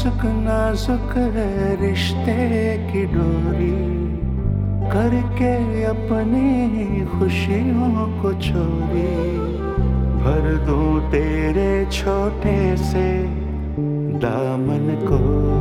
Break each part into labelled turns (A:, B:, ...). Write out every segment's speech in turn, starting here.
A: नाजुक नाजुक है रिश्ते की डोरी, करके अपनी खुशियों को चोरी। भर दूं तेरे छोटे से दामन को,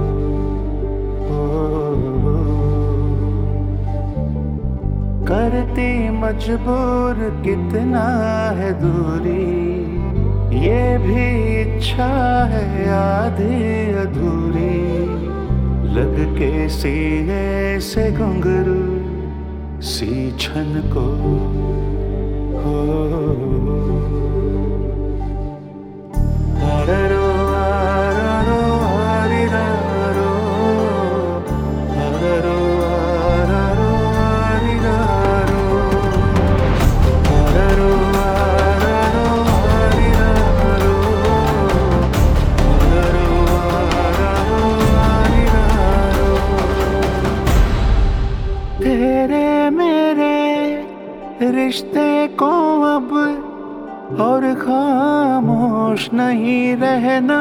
A: करती मजबूर कितना है दूरी। ये भी इच्छा है आधी अधूरी, लग के सीने से घुंघरू सी छन को। आररो आररो आरिरारो, आररो आररो आरिरारो, आररो आररो आरिरारो, आररो आररो आरिरारो। तेरे मेरे रिश्ते को अब और खामोश नहीं रहना।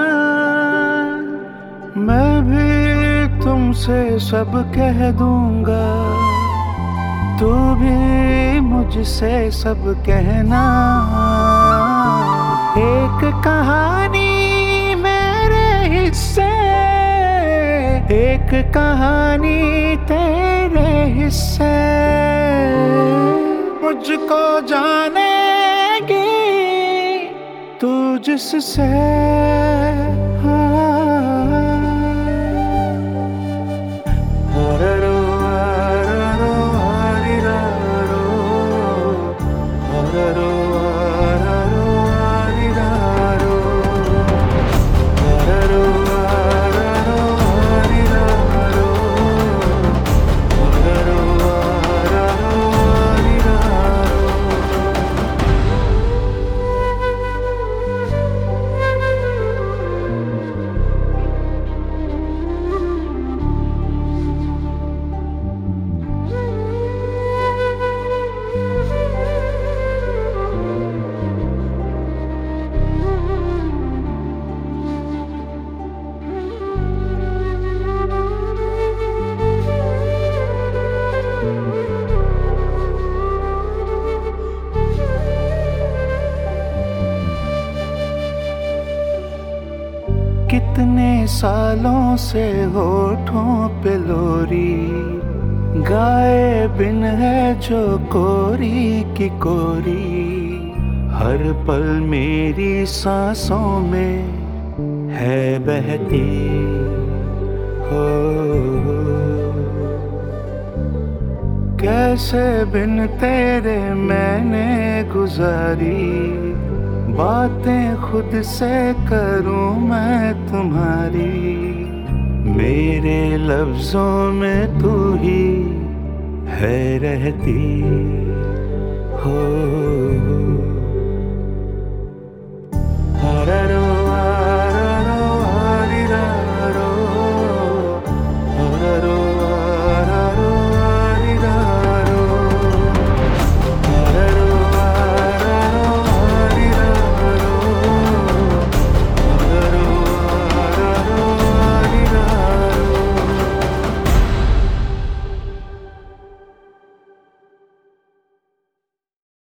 A: मैं भी तुमसे सब कह दूंगा, तू भी मुझसे सब कहना। एक कहानी मेरे हिस्से, एक कहानी तेरे हिस्से। मुझको जानेगी तू जिससे, आररो आररो आरिरारो, आररो आररो आरिरारो, आररो आररो आरिरारो, आररो आररो आरिरारो। कितने सालों से होठों पे लोरी गाए बिन है जो कोरी की कोरी। हर पल मेरी सांसों में है बहती हो, कैसे बिन तेरे मैंने गुजारी। बातें खुद से करूं मैं तुम्हारी, मेरे लफ्जों में तू ही है रहती हो।